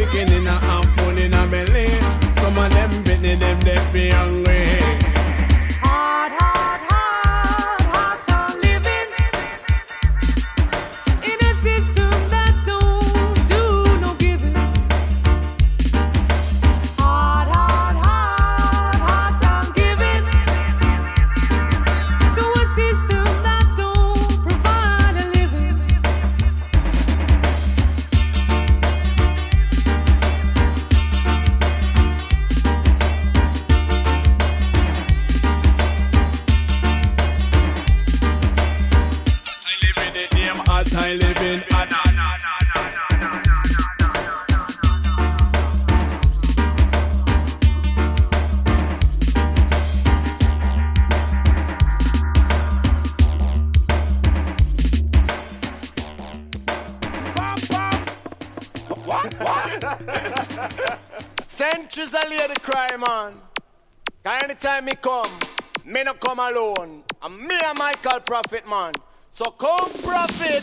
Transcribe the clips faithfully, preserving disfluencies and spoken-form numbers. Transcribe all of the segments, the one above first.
chicken in a and food in a belly. Some of them Britney, them they be hungry. Hard, hard, hard, hard time living in a system that don't do no giving. Hard, hard, hard, hard time giving to a system that don't provide a living. I live in Anna. Centuries I lay the cry, man. Cause anytime me come, me no come alone. And me and Michael Prophet, man. So come, Prophet.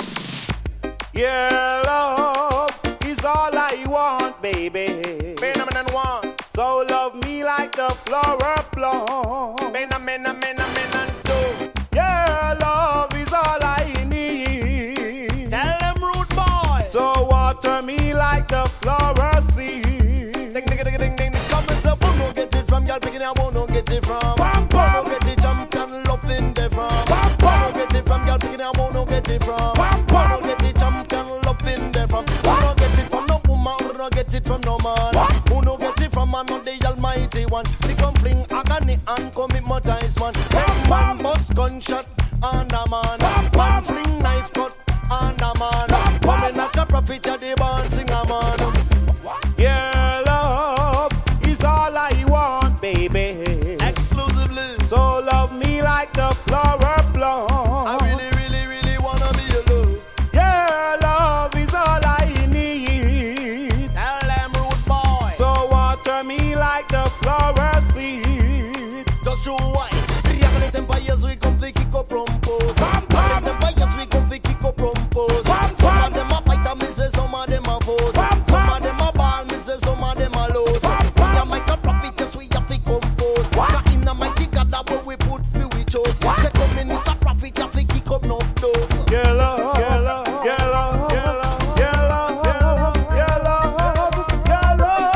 Your love is all I want, baby. Benjamin one. So love me like the flower bloom. Benjamin, Benjamin, two. Your love is all I need. Tell them rude boy. So water me like the flower seed. Ding, ding, ding, ding, ding. Come and say, who no get it from? Y'all picking out, who no get it from? Who no get it champion loving the from? Who no get it from? Y'all picking out, who no get it from? Who no get it champion loving the from? Who no get it from no woman? Who no get it from no man? Who no get it from man? No the Almighty One. They come fling agony and commit mortize man. One man bust gunshot and a man. Man fling knife cut and a man. Coming like a prophet at the band sing a man. Your love is all I want, baby. Exclusively. So love me like the flower bloom. I really, really, really wanna be your love. Your love is all I need. Tell them rude boy. So water me like the flower seed. Just show why. React them by years we come to kick up prompos. React them by years we come to kick up prompos. Some of them are fighter, me say some of them are foes. Some of them are ball, me say some of them are lows. We are make a profit, yes we have to compose. Cause in a mighty God that way we put few we chose. Say come in is a profit, you have to kick up no flows. Your love, your love, your love, your love, your love, your love, your love, your love,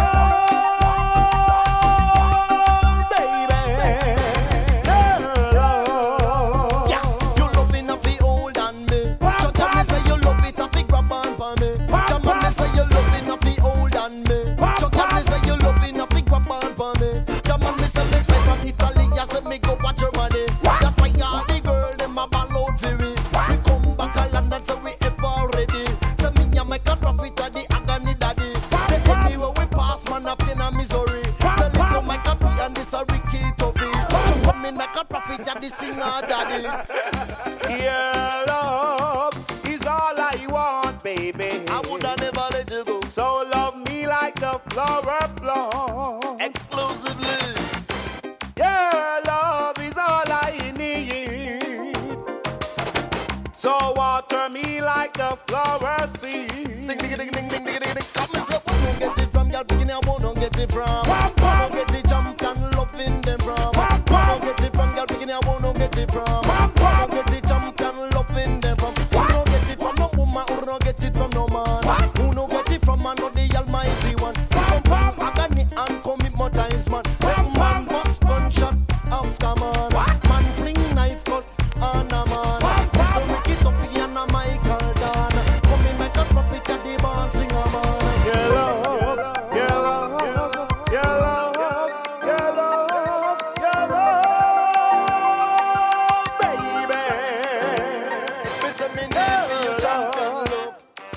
baby. Your love. Yeah, you love it if you hold on me. Just tell me say you love it if you grab on for me. Just tell me say you love it if you hold on me. Just tell me say you love it if you grab on for me. Just tell me say me fly from Italy, you say me go watch Germany. That's why all the girl them a ball out for me. We come back a land and say we ever ready. Say me a make a profit of the agony daddy. Say anywhere we pass man up in a misery. Say listen make a free and this a Ricky Tuffy. So come in make a profit of the singer daddy. Your love is all I want, baby. I woulda never let you go. So love me like the flower bloom. Exclusively. Your love is all I need. So water me like the flower seed. Ding ding ding ding ding ding ding. Come and say, who no get it from? Y'all picking out, who no get it from? Who no get it champion loving them from? Who no get it from? Y'all picking out, who no get it from? Who no get it champion loving them from? Who no get it from no woman? Who no get it from no man? Who no get it from man? No the Almighty One. We come from agony and commit mortize man. When man bust gunshot after man, man fling knife cut and a man. So make it up for you and a Michael Dan. Come in make a profit at the band sing a man. Your love, your love, your love, your love, your love, baby. Listen me now, you champion love.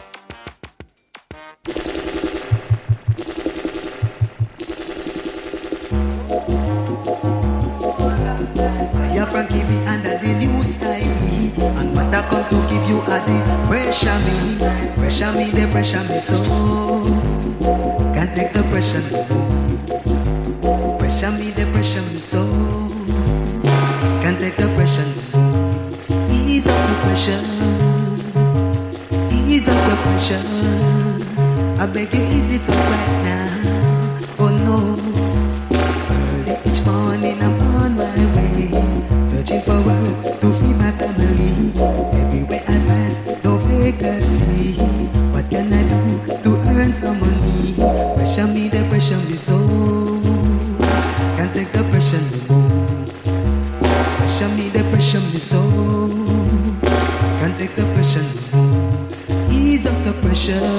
I am Frankie B under the new style. And what I come to give you are the pressure me. Pressure me, they pressure me so. Can't take the pressure no more. Pressure me, they pressure me so. Can't take the pressure no more. Ease up the pressure. Ease up the pressure. I I beg you, is it alright now? Oh no. Early each morning I'm on my way, searching for work to feed my family. Everywhere I pass, no vacancy. What can I do to earn some money? Pressure me, the pressure me so. Can't take the pressure me so. Pressure me, the pressure me so. Can't take the pressure me so. Ease up the pressure.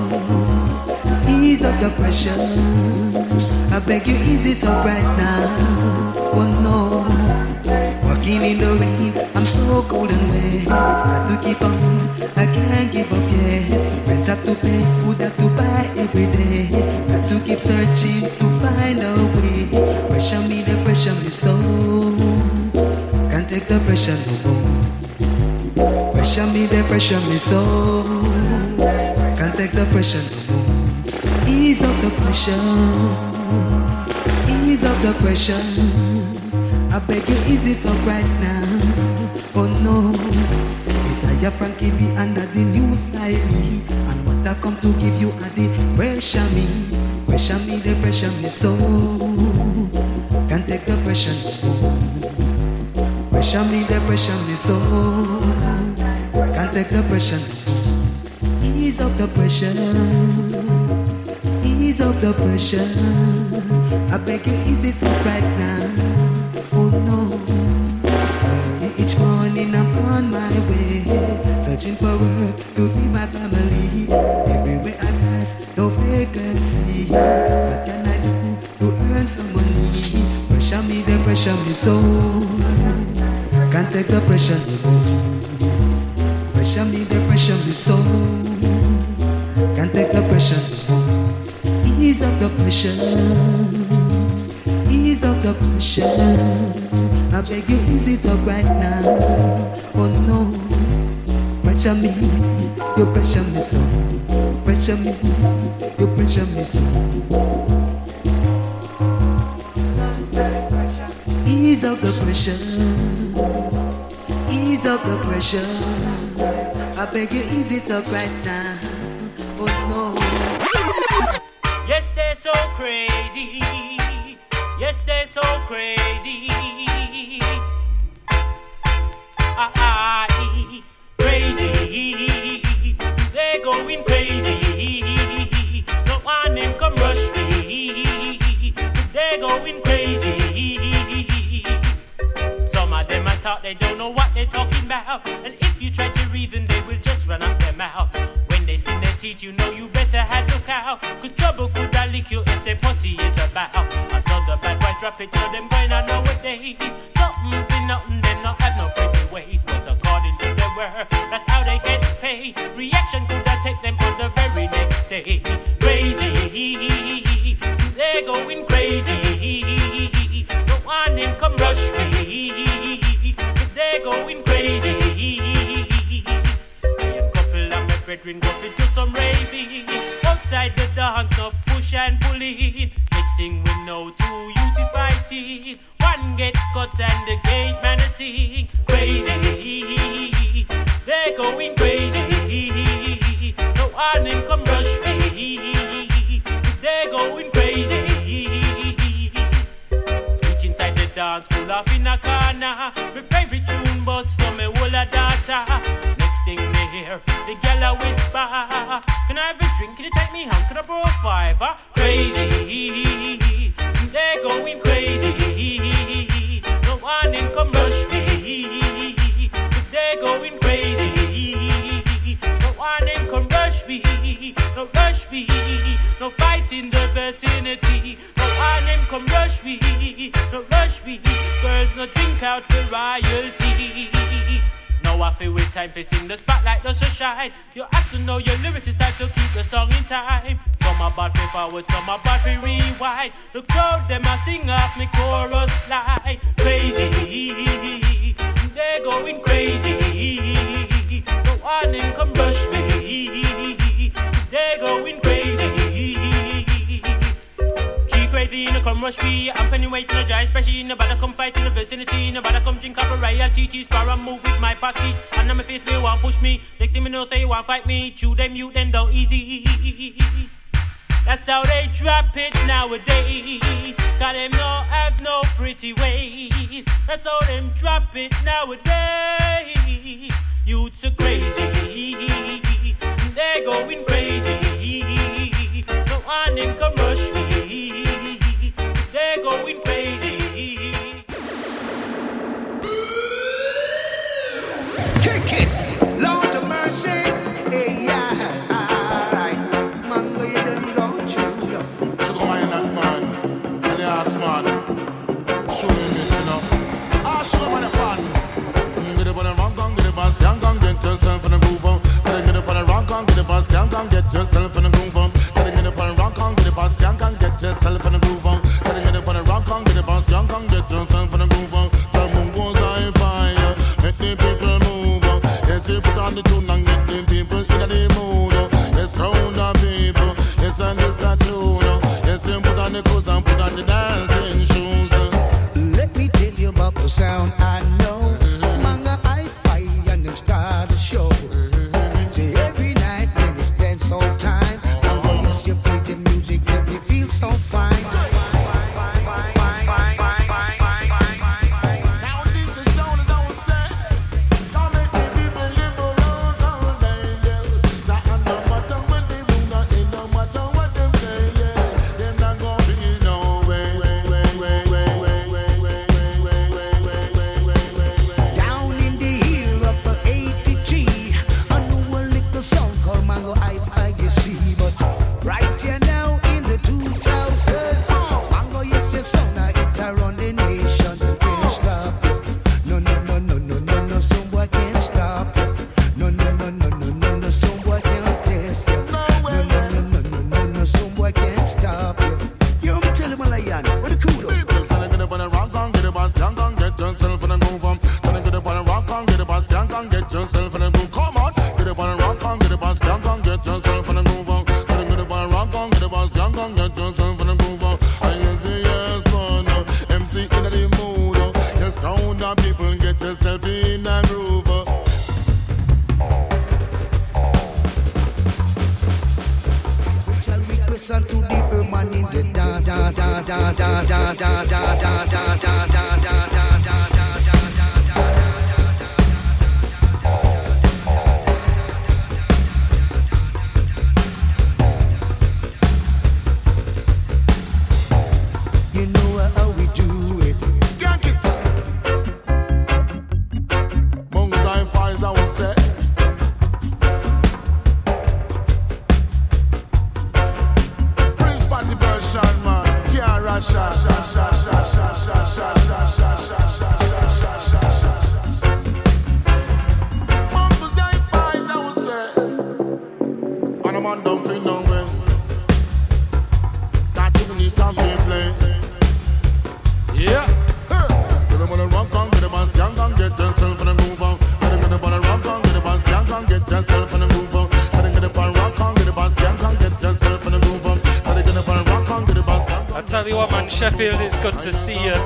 Ease up the pressure. I beg you, ease it up right now. Oh no. Walking in the rain, I'm so cold and wet. Got to keep on, I can't give up yet. Rent up to pay, food have to buy every day. Got to keep searching to find a way. Pressure me, the pressure me so. Can't take the pressure no more. Pressure me, the pressure me so. Can't take the pressure no more. Ease up the pressure. Ease up the pressure. I beg you, ease it up right now. Oh no. Isaiah Frankie be under the new style. And what I come to give you are the pressure me. Pressure me, the pressure me so. Can't take the pressure no more. Pressure me, the pressure me so. Can't take the pressure no more. Ease up the pressure. Ease up the pressure. I beg you, ease it up right now. Oh no. Early each morning I'm on my way, searching for work to feed my family. Everywhere I pass, no vacancy. What can I do to earn some money? Pressure me, the pressure me so. Can't take the pressure no more. Pressure me, the pressure me so. Can't take the pressure no more. Ease up the pressure. Ease up the pressure. I beg you, ease it up right now. Oh no. Pressure me, you pressure me so. Pressure me, you pressure me so. Ease up the pressure. Ease up the pressure. I beg you, ease it up right now. Oh no. Yes, they're so crazy. Yes, they're so crazy. Ah, crazy. They're going crazy. No one them come rush me. They're going crazy. Some of them I thought they don't know what they're talking about. And if you try to reason, they will just run up their mouth. When they skin their teeth, you know you better have look out. Cause trouble could have lick you if their pussy is about. I saw the bad boy drop it, so them going on nowadays. Something for nothing, them not have no pretty ways. But according to their word, that's how they get paid. Reaction could have take them on the very next day. Crazy, they're going crazy. No one them come rush me. They're going crazy. I am couple and my brethren go to some raving. Outside the dance, no push and pull in. Next thing we know, two youths is fighting. One get cut and the gate man is sing. Crazy, they're going crazy. No one them come rush me. They're going crazy. Reach inside the dance, pull off in a corner. My favorite tune bust, so me hold a data. Next thing me hear, the gal a whisper. Can I have a drink? Can you take me home? Can I borrow a five? Huh? Crazy, they're going crazy. No one in come rush me. They're going crazy. No one in come rush me. No rush me. No fight in the vicinity. No one in come rush me. No rush me. Girls no drink out for royalty. Now I feel with time facing the spotlight does so shine. You have to know your lyrics is time to keep the song in time. Some about me forward, some about me rewind. The crowd them a sing off me chorus line. Crazy, they're going crazy. No one in come rush me. They're going crazy. She crazy, no come rush me. I'm penny waiting to dry, especially nobody come fight in the vicinity. Nobody come drink up a royalty. T-Spar and move with my posse. And I'm a faith they want push me. Next thing me know say want fight me. Chew them, mute them down easy. That's how they drop it nowadays. Cause them no have no pretty ways. That's how them drop it nowadays. Youths are crazy. They're going crazy. No one them come rush me. They're going crazy. Kick it, Lord of mercy. Hey, yeah. Man, show me this, you know. Ah, show me the fans. Get up on the wrong gun, get the bus, can't come get yourself in the groove. So get up on the wrong gun, get the bus, can't come get yourself in the groove. So get up on the wrong gun, get the bus, can't come get yourself in the groove. So get up on the wrong gun, get the bus, can't come get yourself in the groove. So move goes on fire, make the people move. Yes, you put on the tune and get the people in the mood. Yes, crowd the people, yes, and this a tune. Yes, you put on the clothes and put on the dance. The sound I know, mm-hmm. Manga I fight and then start the show. Mm-hmm. So every night when it's dance all time, oh. I want you play the music that me feel so fine. Now this is sound that I would say, come make the people live around all day, yeah. That no matter what they do, not in no matter what them say, yeah. Them not gonna be no way, way, way, way, way, way. Right here now in the two thousands, Mango, yes, your son, it around the nation. You can't stop it. No, no, no, no, no, no, no, someone can't stop it. No, no, no, no, no, no, no, someone can't test you. No, no, no, no, no, no, no, someone can't stop you. You me tell him a lion, what the cool people say get up on the rock and get the bus, can't come get yourself in the groove. Say get up on the rock and get the bus, can't come get yourself in the groove. Come on, get up on the rock and get the bus, can't come get yourself in the groove. Get yourself in the groove. I say yes, son. M C in the mood. Yes, count the people. Get yourself in the groove. Shall we listen to the urban in the dance, dance, dance, dance, dance, dance, dance, dance, dance, dance, dance, dance, dance, dance. Sheffield, it's good to see you.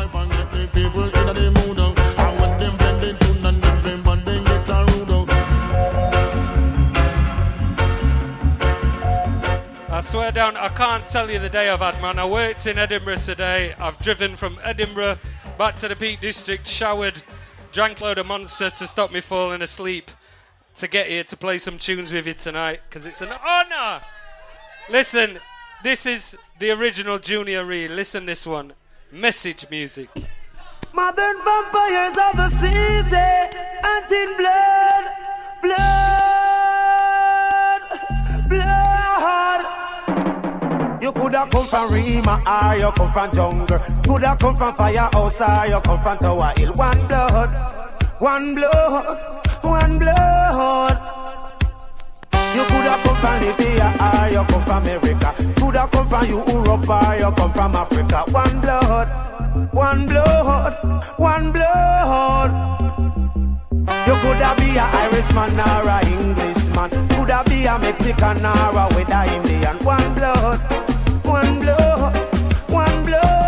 I swear down, I can't tell you the day I've had, man. I worked in Edinburgh today. I've driven from Edinburgh back to the Peak District, showered, drank a load of Monster to stop me falling asleep, to get here to play some tunes with you tonight, because it's an honour. Listen, this is the original Junior Reid. Listen this one. Message music. Modern vampires of the city, and in blood, blood, blood. You coulda come from Rima, or you come from jungle. Coulda come from Firehouse, or you come from Tower Hill. One blood, one blood, one blood. You coulda come from Libya, or you come from America. Coulda come from Europe, or you come from Africa. One blood, one blood, one blood. You coulda be a Irishman or a Englishman. Coulda be a Mexican or a Weda Indian. One blood, one blood, one blood.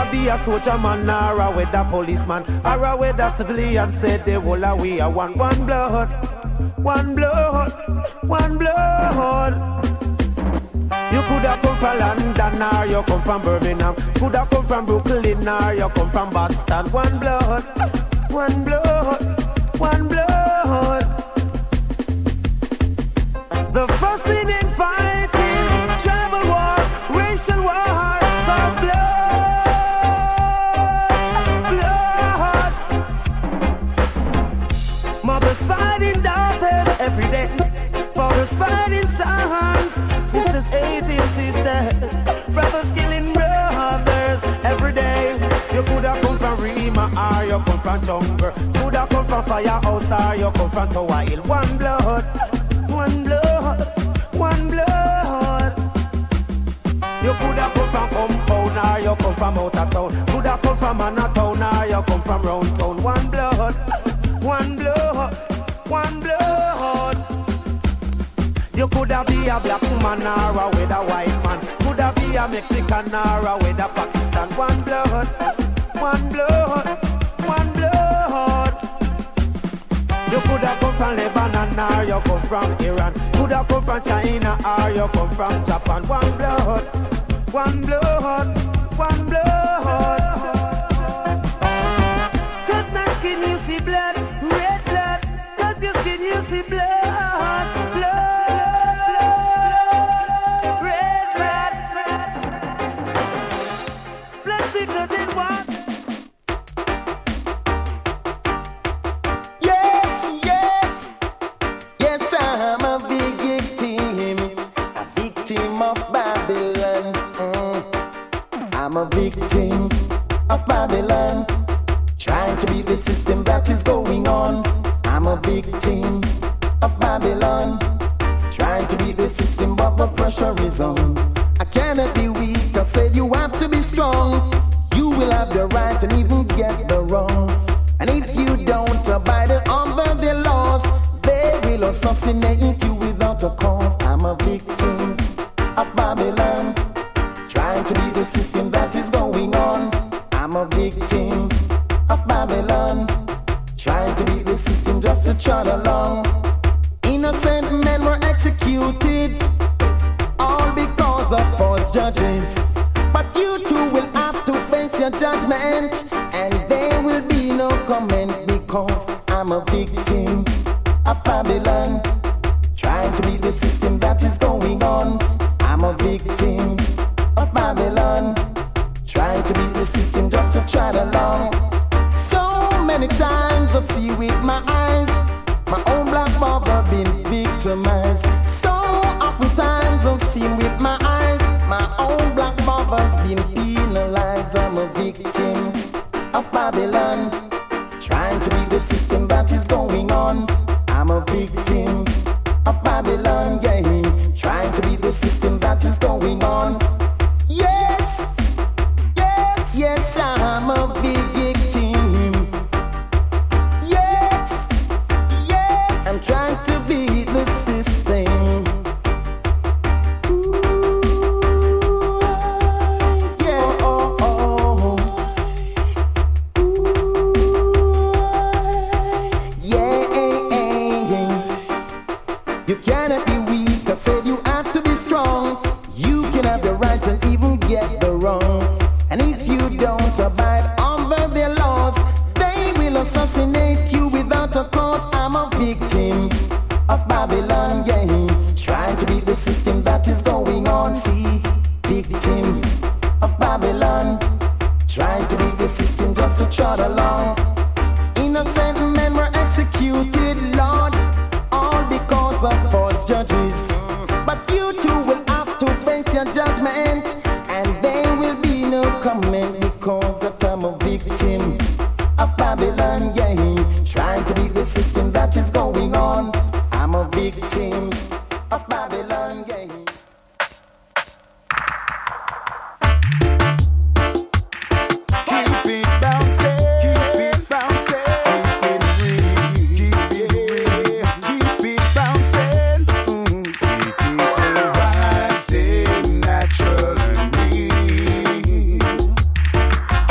coulda be a soldier man or a weather policeman or a weather civilian. Said they all a we a one one blood, one blood, one blood. You coulda come from London or you come from Birmingham. Coulda come from Brooklyn or you come from Boston. One blood, one blood, one blood. The fussing and fighting, tribal war, racial war, cause blood, blood. Mothers fighting daughters every day, fathers fighting sons, sisters hating sisters, brothers killing brothers every day. You coulda come from Rima or you come from Jungle, coulda come from Firehouse or you come from Tower Hill. One blood, one blood, one blood. You coulda come from Compound or you come from out of town, coulda come from Manhattan or you come from round town. One blood, one blood, one blood. You coulda be a black woman or a with a white man, coulda be a Mexican or a with a Pakistan. One blood, one blood, one blood. You coulda come from Lebanon or you come from Iran, coulda come from China or you come from Japan. One blood, one blood, one blood. Cut my skin, you see blood, red blood. Cut your skin, you see blood, blood, red blood. Plastic nothing what? I'm a victim of Babylon, trying to beat the system that is going on. I'm a victim of Babylon, trying to beat the system, but the pressure is on. I cannot be weak, I said you have to be strong. You will have the right and even get the wrong. And if you don't abide under the laws, they will assassinate you without a cause. I'm a victim of Babylon, trying to be the system that is going on. I'm a victim of Babylon, trying to be the system just to trot along. Innocent men were executed, all because of false judges. But you too will have to face your judgment, and there will be no comment, because I'm a victim of Babylon, trying to be the system that is going on. I'm a victim of Babylon, trying to be the system just to try along. So many times I've seen with my eyes my own black brother been victimized. So often times I've seen with my eyes my own black brother's been penalized. I'm a victim of Babylon, trying to be the system that is going on. I'm a victim of Babylon, yeah, trying to be the system that is going on. Yes, yes, yes, I'm a victim. Yes, yes, I'm trying to be the system. Ooh, yeah, oh, oh. Ooh, yeah, you cannot be weak, I said you have to be strong. You can have the right and even get the wrong. And if you don't abide under their laws, they will assassinate you without a cause. I'm a victim of Babylon, yeah, trying to beat the system that is going on. See, victim of Babylon, trying to beat the system just to trot along. Innocent men were executed, Lord, all because of false judges. But you too will have to face your judgment, and there will be no comment, because that I'm a victim of Babylon, yeah, trying to beat the system that is going on. I'm a victim of Babylon, yeah. Keep it bouncing, keep it bouncing, keep it real, keep it real, keep it bouncing, mm, keep the vibes stay natural and real.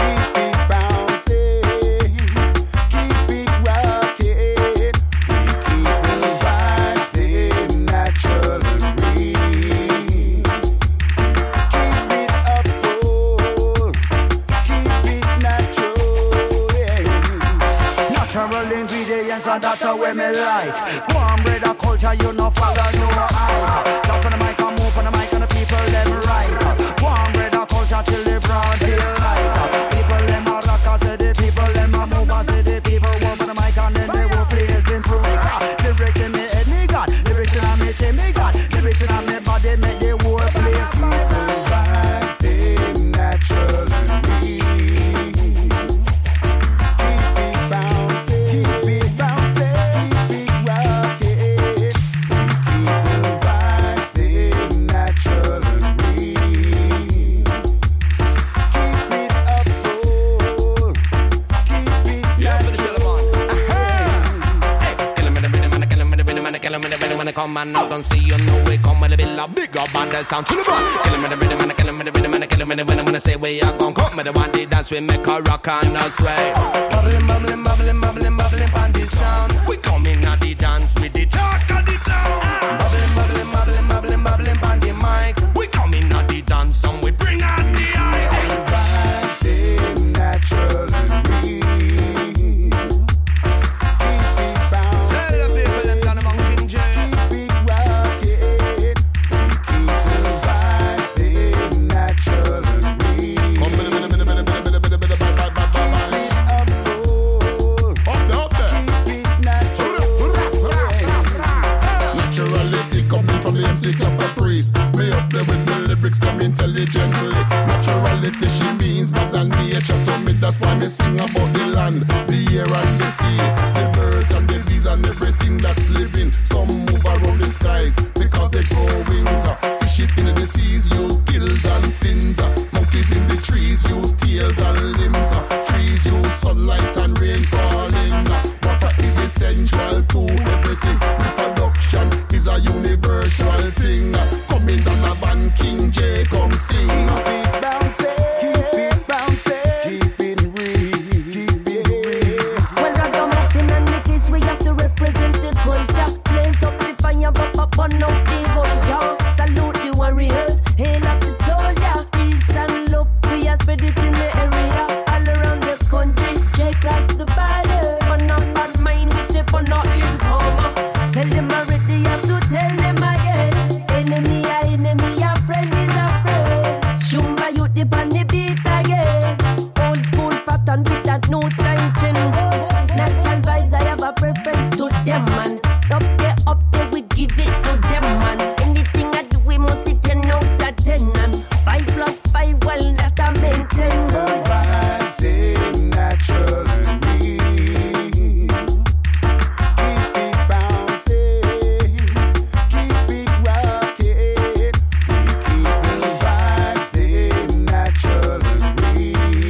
and that's the way me like. Go on, brother, culture, you no follow no eye. Jump on the mic and move on the mic and the people them right. Go on, brother, culture till the broad daylight. People them a rock, I say the people them a move, I say the people walk on the mic and then they will play as improve. Lyrics in me head, me got lyrics in me chin, me got lyrics in me body, make the whole place. People vibes stay natural in me. Come and I don't see you know we come with a bill of bigger band sound to the bar. Kill him with the rhythm and kill him with the rhythm and kill him with the rhythm. When I say we are gon' come with the one day dance we make a rock and a sway. Bubbling, bubbling, bubbling, bubbling, bubbling on the sound. We come in at the dance with the talk of the town. Bubbling, bubbling, bubbling, bubbling, bubbling on the mic. We come in at the dance and we bring out the eye. Vibes stay natural in me. Intelligently, naturality she means more than nature to me. That's why me sing about the land, the air and the sea, the birds and the bees and everything that's living. Some move around the skies because they grow wings. Fishes in the seas use gills and fins. Monkeys in the trees use tails and limbs. Trees use sunlight and rain falling. Water is essential to everything. Reproduction is a universal thing. Coming down a band, King J come sing. Keep it bouncing, keep it bouncing, keep it real, keep it real. Well, ragamuffin and Nickies, we have to represent the culture. Blaze up the fire, pop up on up the vulture. Salute the warriors, hail up the soldier. Peace and love, we are spread it in the area. All around the country, J cross the border. On our bad mind, we step on our informer. Tell them already, have to tell them again. Enemy are enemy, a friend is a friend. Shumba you dip on the beat again. Old school pattern with that no style trend. Natural vibes, I have a preference to them, man. Up there, up there, we give it to them, man. Anything I do, we must see ten out of ten. And five plus five, well, that I maintain. The vibes stay natural in me. Keep it bouncing, keep it rocking. We keep the vibes stay natural in me.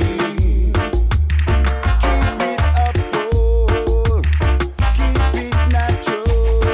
Keep it up full, keep it natural.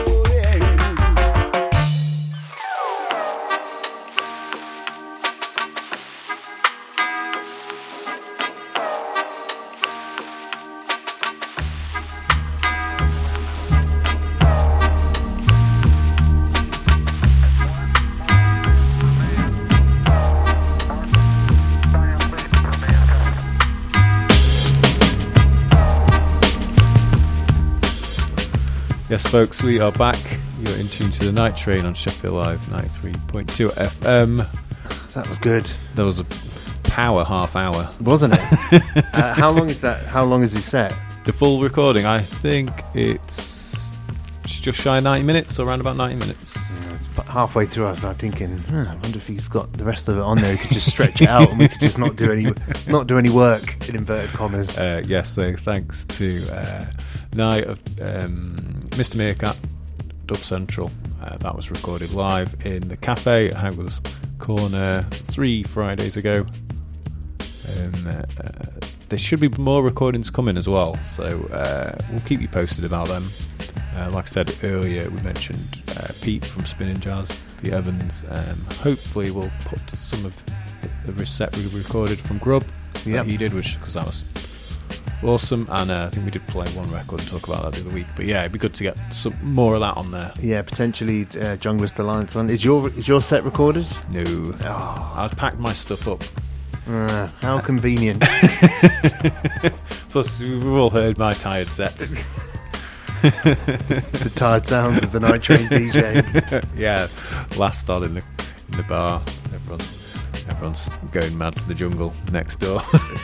Yes, folks, we are back. You're in tune to the Night Train on Sheffield Live ninety-three point two F M. That was good. That was a power half hour, wasn't it? uh, how long is that? How long is he set? The full recording, I think it's just shy of ninety minutes, or around about ninety minutes. Yeah, it's halfway through, I was like thinking, huh, I wonder if he's got the rest of it on there. He could just stretch it out, and we could just not do any, not do any work in inverted commas. Uh, yes, so thanks to uh, Night of um, Mister Meerkat, Dub Central. Uh, that was recorded live in the cafe at Hagler's Corner three Fridays ago. Um, uh, there should be more recordings coming as well, so uh, we'll keep you posted about them. Uh, like I said earlier, we mentioned uh, Pete from Spinning Jazz, Pete Evans. Um, hopefully we'll put some of the set we recorded from Grub yep. that he did, which because that was awesome, and uh, I think we did play one record and talk about that the other week. But yeah, it'd be good to get some more of that on there. Yeah, potentially uh, Junglist Alliance one. Is your is your set recorded? No, oh. I've packed my stuff up. Uh, how convenient. Plus, we've all heard my tired sets. the tired sounds of the Night Train DJing. Yeah, last on in the in the bar. Everyone's everyone's going mad to the jungle next door.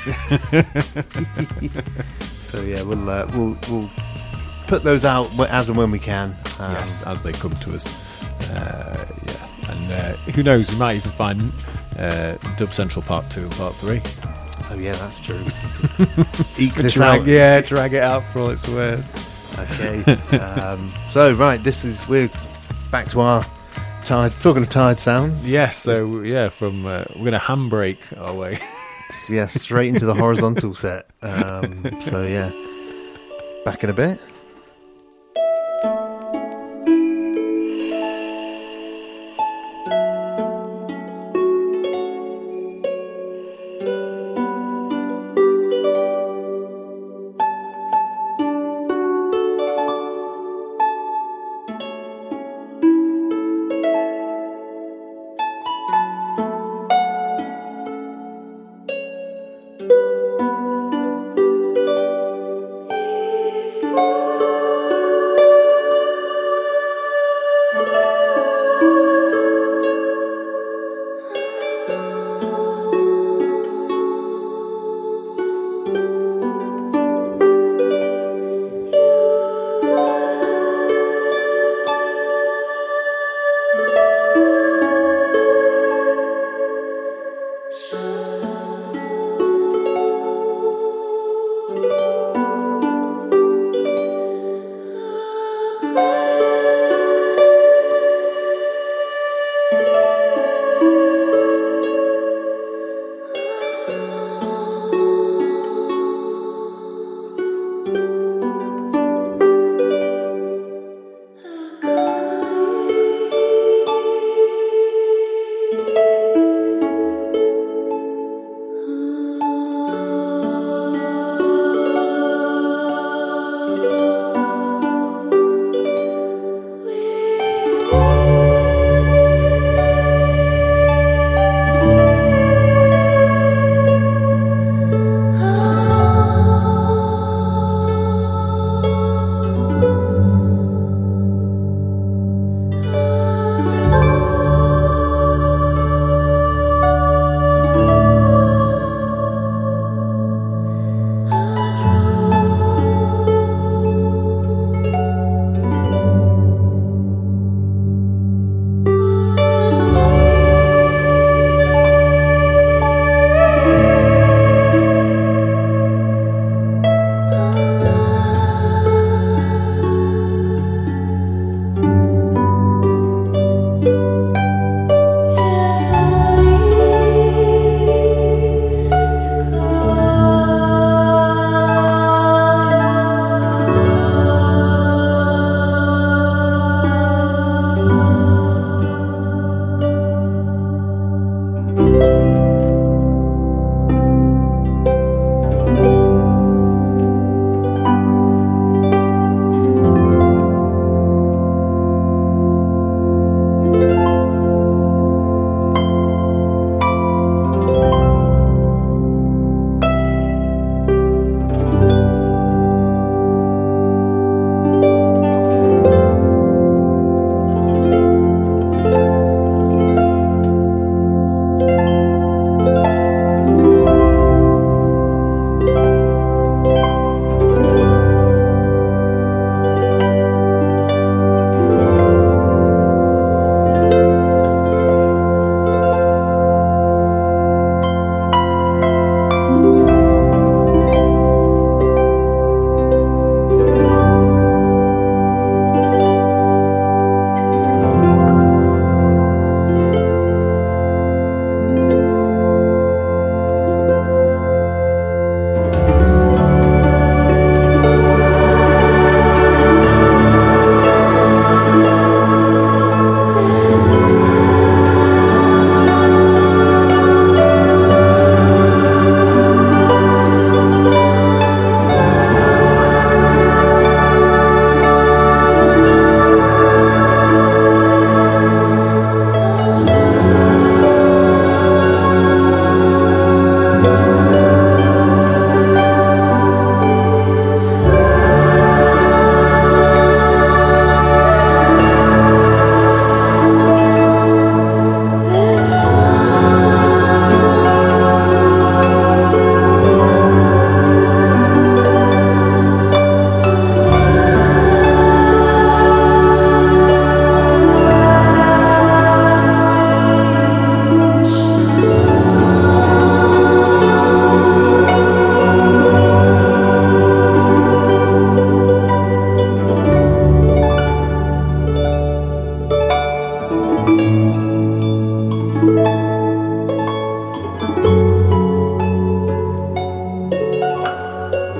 So yeah, we'll uh, we'll we'll put those out as and when we can. Um, Yes, as they come to us. Uh, yeah, and uh, who knows? We might even find uh, Dub Central Part Two and Part Three. Oh yeah, that's true. Eke this drag, out. yeah, drag it out for all it's worth. Okay. um, so right, this is we're back to our tired. Talking of tired sounds. Yeah, so yeah, from uh, we're going to handbrake our way. Yeah, straight into the horizontal set. Um, so yeah, back in a bit. If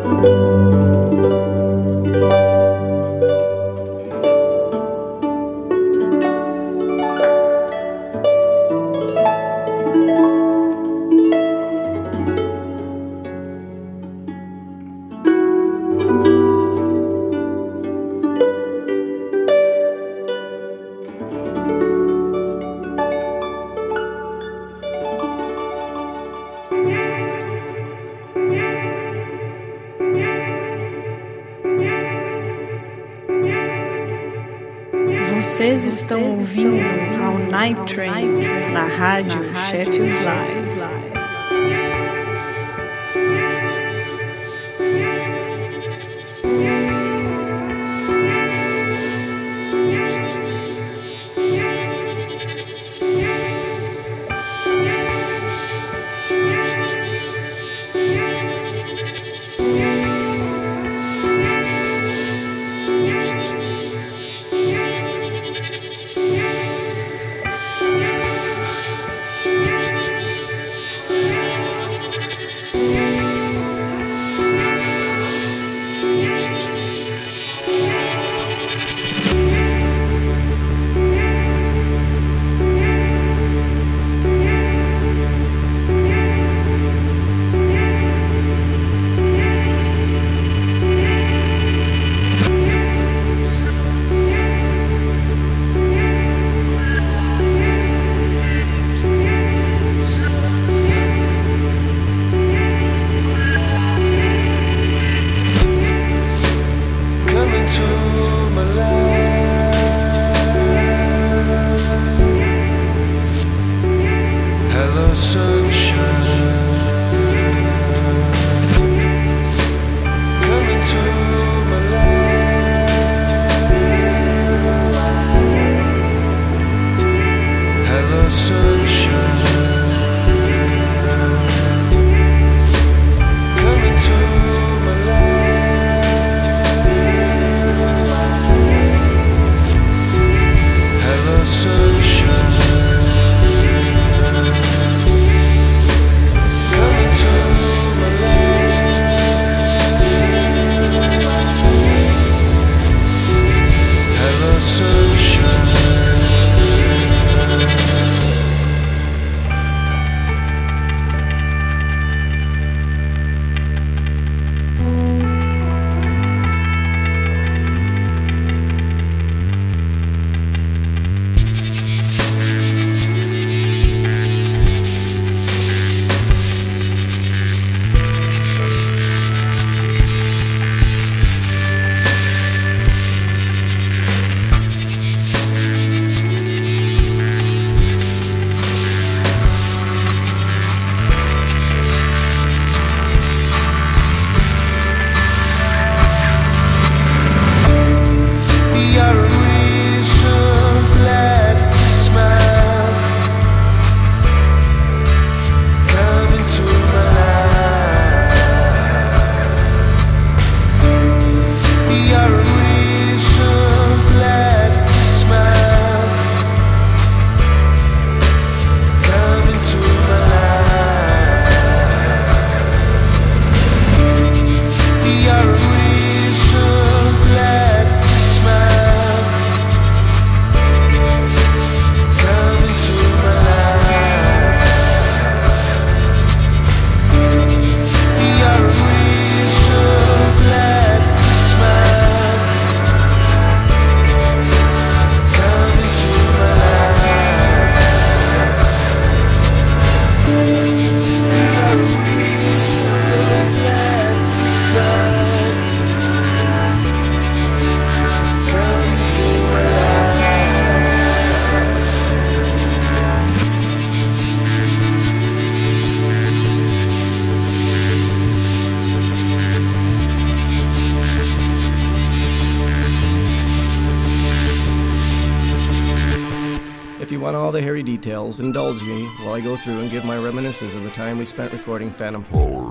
Vocês estão ouvindo ao Night Train na rádio Sheffield Live. Details, indulge me while I go through and give my reminiscences of the time we spent recording Phantom Power.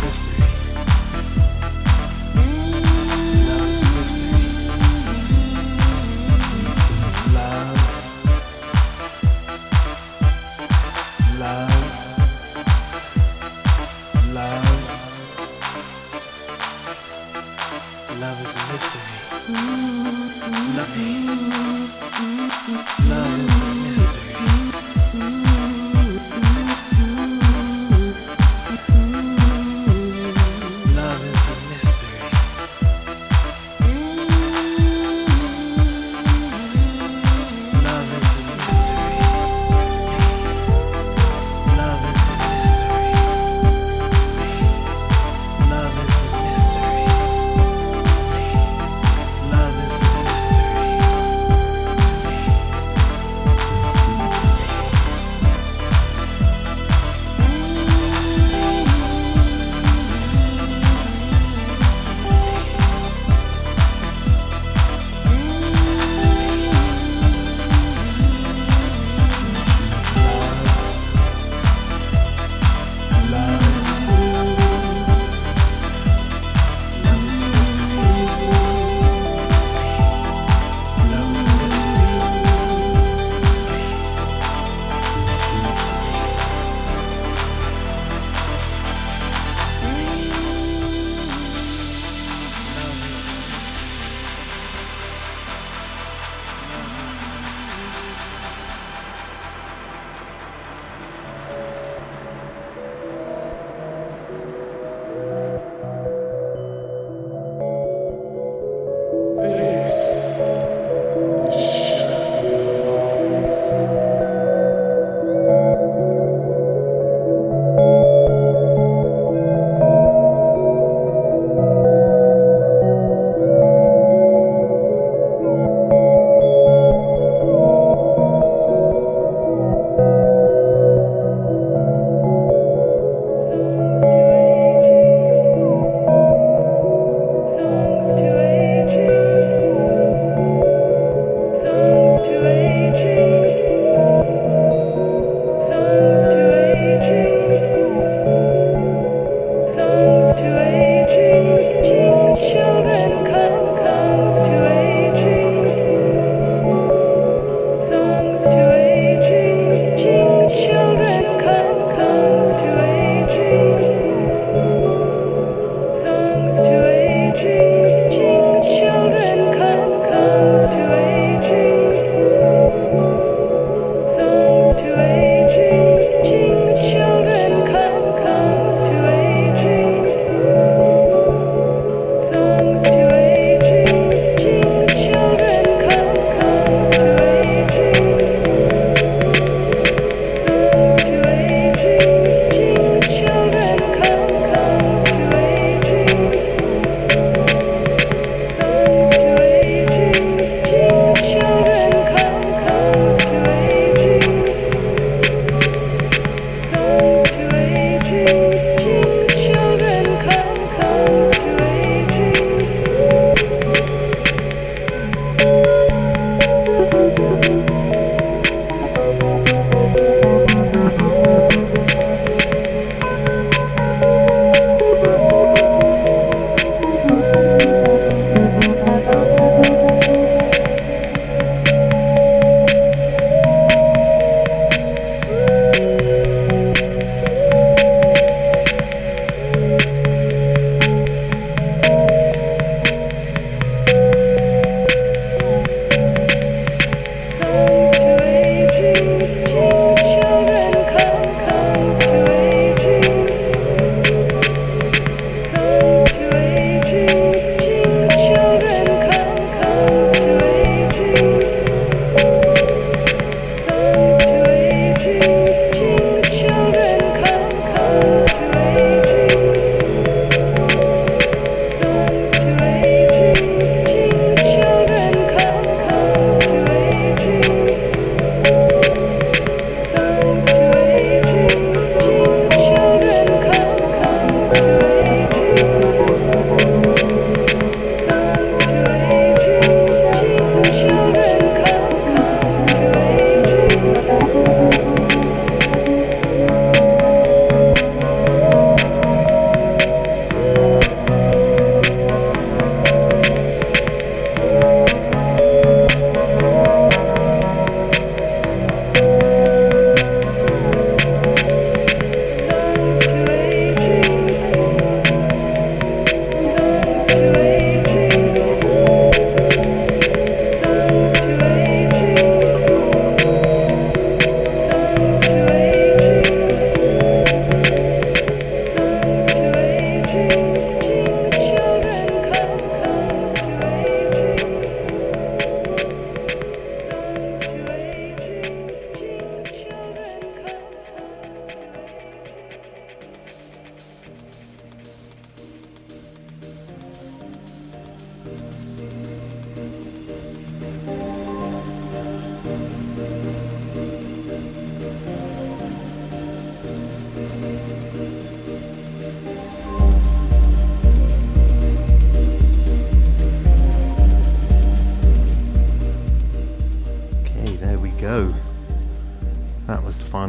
mystery. Love is a mystery. Love. Love. Love. Love is a mystery. To me. Love is a mystery. Love is a mystery. Love is a mystery to me. Love is a mystery to me. Love is a mystery to me. Love is a mystery to me.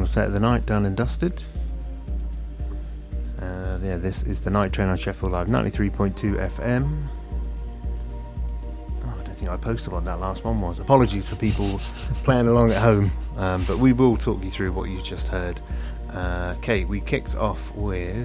final set of the night, done and dusted. Uh, yeah, this is the Night Train on Sheffield Live, ninety-three point two F M. Oh, I don't think I posted what that last one was. Apologies for people playing along at home, um, but we will talk you through what you just heard. Uh, okay, we kicked off with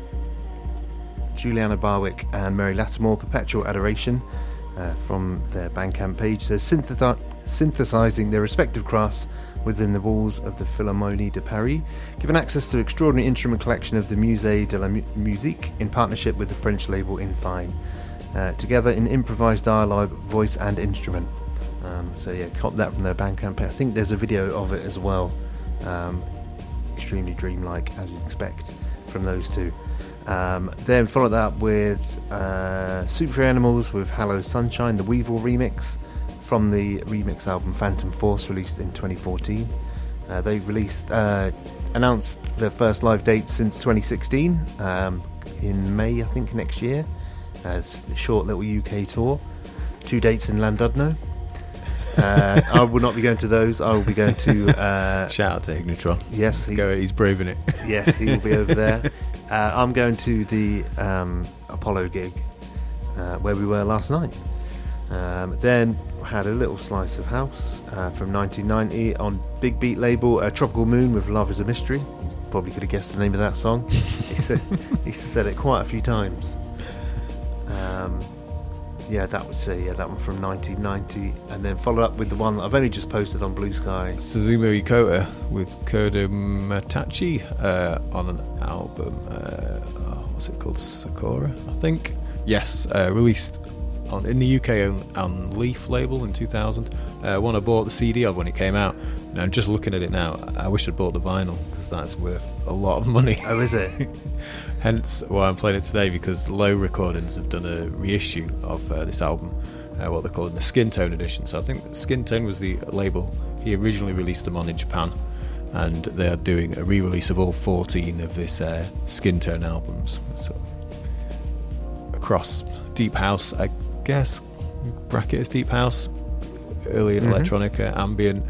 Juliana Barwick and Mary Lattimore, Perpetual Adoration, uh, from their Bandcamp page. Says synthesi- synthesizing their respective crafts within the walls of the Philharmonie de Paris, given access to an extraordinary instrument collection of the Musée de la Mu- Musique in partnership with the French label Infine, uh, together in improvised dialogue, voice and instrument. Um, so yeah, cop that from their Bandcamp page. I think there's a video of it as well. Um, extremely dreamlike, as you'd expect from those two. Um, then followed that up with uh, Super Free Animals with Hello Sunshine, the Weevil remix from the remix album Phantom Force, released in twenty fourteen. Uh, they released, uh, announced their first live date since twenty sixteen, um, in May, I think, next year. Uh, a short little U K tour. Two dates in Llandudno. Uh, I will not be going to those. I will be going to... Uh, Shout out to Ignitron. Yes. He, go, he's braving it. Yes, he will be over there. Uh, I'm going to the um, Apollo gig uh, where we were last night. Um, then had a little slice of house uh, from nineteen ninety on Big Beat label, uh, Tropical Moon with Love is a Mystery. Probably could have guessed the name of that song. he said he said it quite a few times. Um, yeah, that was uh, yeah that one from nineteen ninety, and then followed up with the one that I've only just posted on Blue Sky. Suzumu Ikota with Koda Matachi uh, on an album. Uh, oh, what's it called? Sakura, I think. Yes, uh, released on in the U K on, on Leaf label in two thousand. Uh, one I bought the C D of when it came out. And I'm just looking at it now. I wish I'd bought the vinyl because that's worth a lot of money. Oh, is it? Hence why I'm playing it today, because Low Recordings have done a reissue of uh, this album, uh, what they're calling the Skin Tone edition. So I think Skin Tone was the label. He originally released them on in Japan, and they are doing a re-release of all fourteen of this uh, Skin Tone albums. So across deep house, I guess, bracket as deep house, early Mm-hmm. electronica, ambient.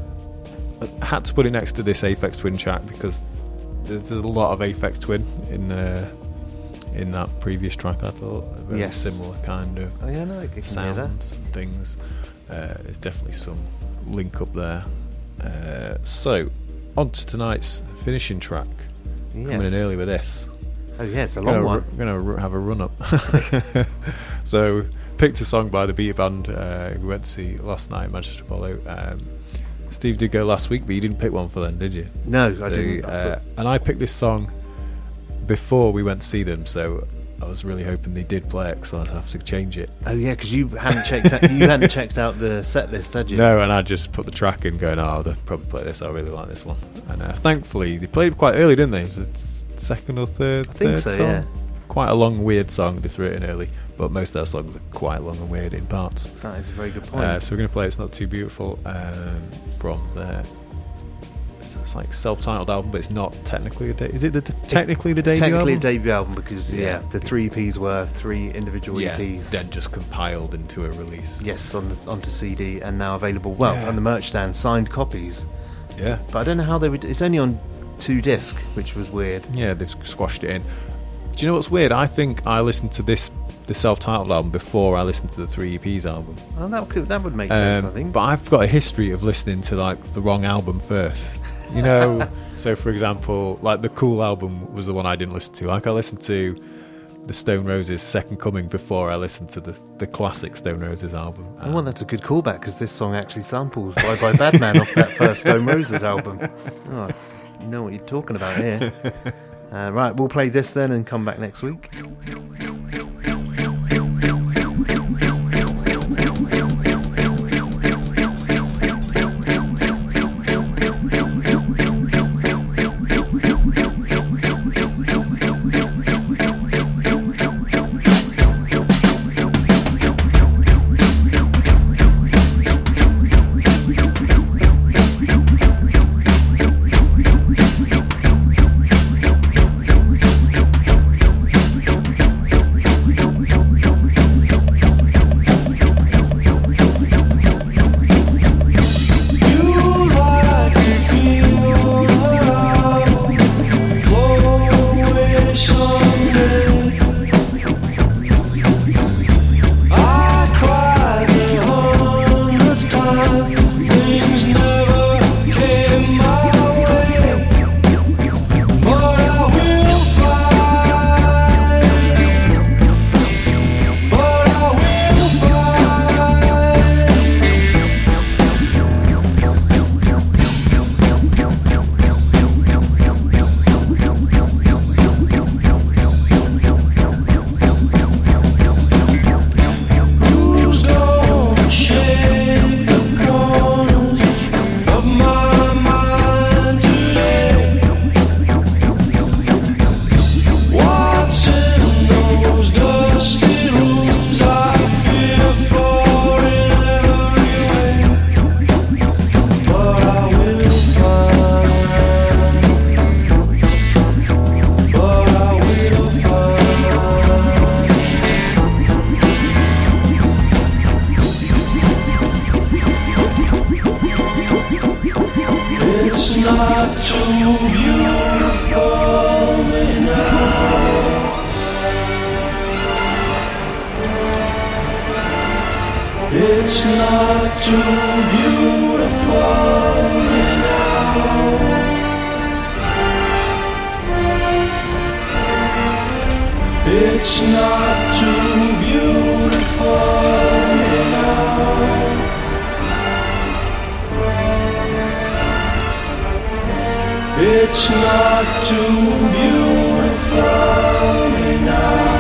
I had to put it next to this Aphex Twin track because there's a lot of Aphex Twin in uh, in that previous track. I thought a very Yes. similar kind of Oh yeah, no, I can hear that. sounds and things. Uh, there's definitely some link up there. Uh, so on to tonight's finishing track. Yes. Coming in early with this. Oh yeah, it's a long Gonna one. ru- We're going to have a run up. So picked a song by the Beat Band uh, we went to see last night at Manchester Apollo. Um, Steve did go last week, but you didn't pick one for them, did you? No, So, I didn't. I Uh, thought- and I picked this song before we went to see them, so I was really hoping they did play it, so I'd have to change it. Oh yeah, because you hadn't checked out, you hadn't checked out the set list, had you? No, and I just put the track in, going, "Oh, they'll probably play this. I really like this one." And uh, thankfully, they played quite early, didn't they? Is it second or third? I think third so, song? yeah. Quite a long, weird song. They threw it in early, but most of their songs are quite long and weird in parts. That is a very good point. Uh, so we're going to play "It's Not Too Beautiful" um, from their. It's, it's like self-titled album, but it's not technically a. De- is it the d- technically the debut Technically album? a debut album because yeah, Yeah. the three E Ps were three individual yeah, E Ps. then just compiled into a release. Yes, on the, onto C D and now available. Well, Yeah. on the merch stand, signed copies. Yeah, But I don't know how they would. It's only on two disc, which was weird. yeah, they've squashed it in. Do you know what's weird? I think I listened to this the self-titled album before I listened to the three E Ps album. Well, that could that would make sense, Um, I think. But I've got a history of listening to like the wrong album first. You know, so for example, like the Cool album was the one I didn't listen to. Like I listened to the Stone Roses' Second Coming before I listened to the the classic Stone Roses album. Oh, well, that's a good callback because this song actually samples "Bye Bye Bad Man" off that first Stone Roses album. Oh, it's- you know what you're talking about here. Uh, right, we'll play this then and come back next week. It's not too beautiful now. It's not too beautiful now. It's not too beautiful now.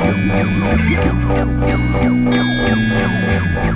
Thank you.